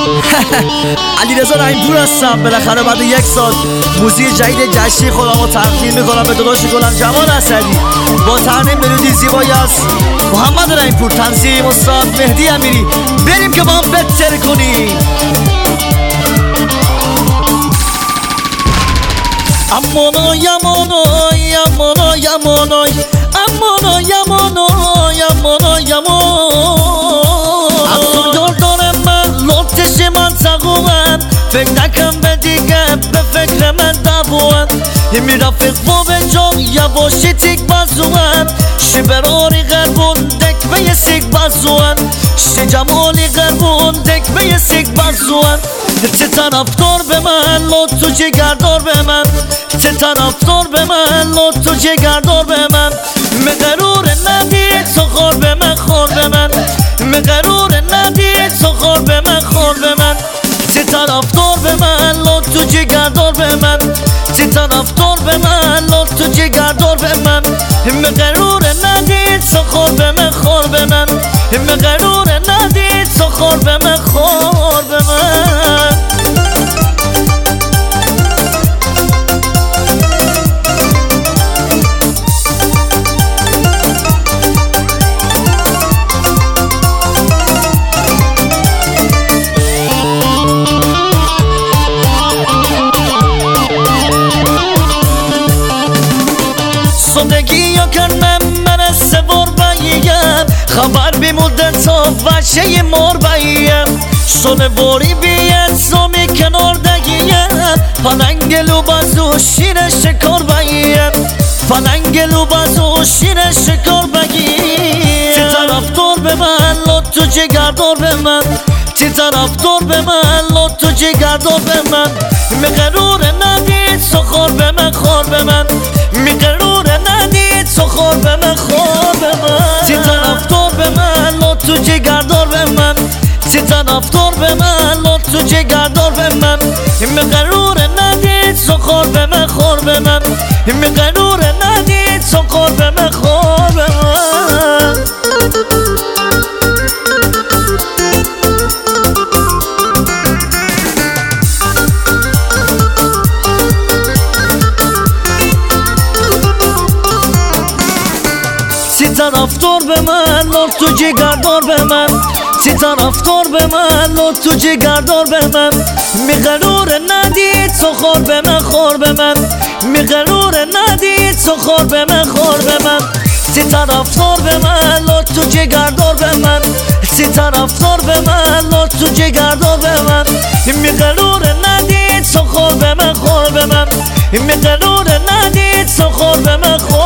علیرضا رحیم‌پور هستم. بالاخره بعد 1 سال موزیک جدید جشنی خودمو تقدیم میکنم به داداش گلم جمال اسدی با ترانه ملودی زیبایی از محمد رحیم‌پور، تنظیم استاد مهدی امیری. بریم که با هم بتر کنیم. امانای امانای امانای امانای امانای امانای امانای امانای یار دارم من لطش من تقوان فکر نکن به دیگه به فکر من دوان می رفیق با به جان یواشی تیک بزوان شبراری غربون دک به یه سیک بزوان شی جمالی غربون دک به یه سیک بزوان چه طرفدار به من لطو جگردار به من چه طرفدار به من لطو جگردار به من مقرور ندید سخور به من خور به من مقرور ندید سخور به من خور به من چه طرفدار به من لطو جگردار به من چه طرفدار به من لطو جگردار به من مقرور ندید سخور به من خور به من مقرور ندید سخور به من خور به من زندگی یا کردم من سوار باییم خبر بی مدت ها وشه مار باییم سونه باری بیت زمی کنار دگیم پلنگلو بازو شیر شکار باییم پلنگلو بازو شیر شکار بگیم چه طرفدار به من لطو جگردار به من چه طرفدار به من لطو جگردار به من مقرور ندید سخور به من خور به من مقرور ندید سخور به من خور به من چه طرفدار به من لطو جگردار به من چه طرفدار به من لطو جگردار به من مقرور ندید سخور به من خور به من مقرور ندید سخور به من خور به من چه طرفدار به من لطو جگردار به من چه طرفدار به من لطو جگردار به من مقرور ندید سخور به من خور به من مقرور ندید سخور به من خور به من چه طرفدار به من لطو جگردار به من چه طرفدار به من لطو جگردار به من مقرور ندید سخور به من خور به من مقرور ندید سخور به من خور